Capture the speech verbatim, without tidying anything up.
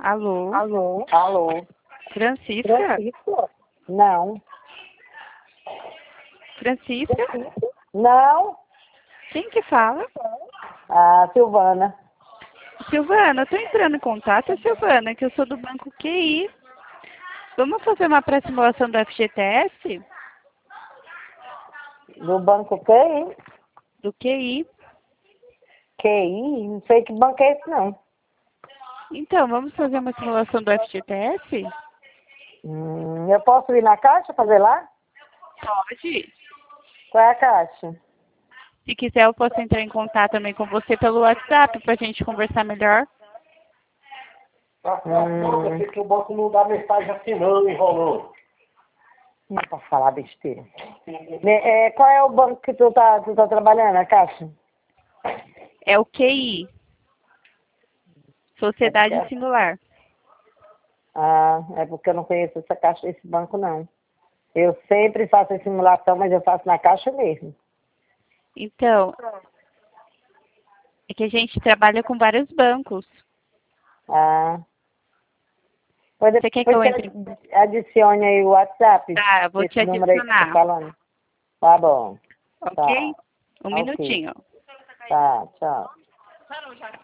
Alô? Alô? Alô? Francisca? Francisco? Não. Francisca? Não? Quem que fala? A Silvana. Silvana, eu tô entrando em contato, Silvana, que eu sou do Banco Q I. Vamos fazer uma pré-simulação do F G T S? Do banco Q I? Do Q I. Q I? Não sei que banco é esse, não. Então, vamos fazer uma simulação do F G T S? Hum, eu posso ir na caixa fazer lá? Pode. Qual é a caixa? Se quiser, eu posso entrar em contato também com você pelo WhatsApp pra gente conversar melhor. Hum. Que o banco não dá mensagem assim não, enrolando. Não posso falar besteira. É, é, qual é o banco que tu tá, tu tá trabalhando, a caixa? É o Q I. Sociedade É- Singular. Ah, é porque eu não conheço essa caixa, esse banco, não. Eu sempre faço a simulação, mas eu faço na caixa mesmo. Então, é que a gente trabalha com vários bancos. Ah. Pois Você quer que depois eu entre? você adicione aí o WhatsApp. Tá, eu vou Esse te número aí que eu tô adicionar. falando. Tá bom. Ok? Tá. Um Ok. minutinho. Tá, tchau.